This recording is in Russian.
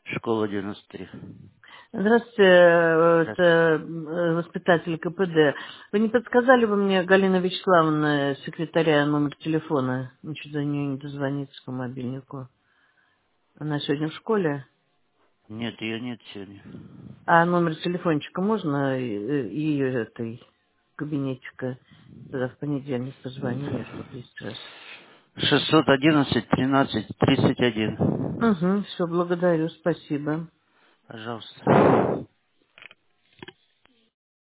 Школа 93. Здравствуйте, это Здравствуйте. воспитатель КПД. Вы не подсказали бы мне, Галина Вячеславовна, секретаря, номер телефона? Ничего до нее не дозвониться по мобильнику. Она сегодня в школе. Нет, ее нет сегодня. А номер телефончика можно ее этой кабинетика? Тогда в понедельник позвоню ей, чтобы 10 раз. 611 13 31. Угу, все, благодарю, спасибо. Пожалуйста.